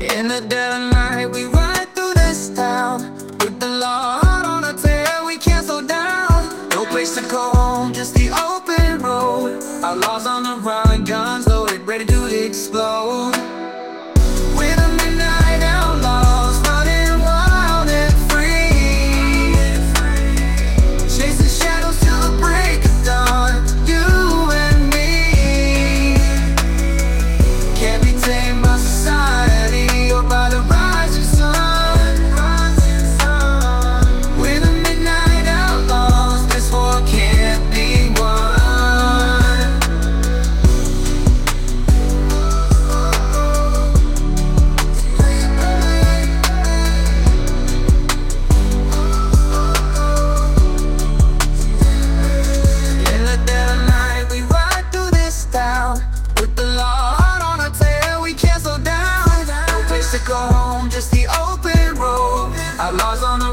In the dead of night, we ride through this town with the law out on our tail, we can't slow down. No place to go home, just the open road. Outlaws on the run, guns loaded, ready to explode. We're the midnight outlaws, running wild and free, chasing shadows till the break of dawn. You and me can't be tamed by society or by the rising sun. We're the midnight outlaws, this war can't be won. In the dead of night, we ride through this town with the law out on our tail, we can't slow down. No place to go home, just the open road. Outlaws on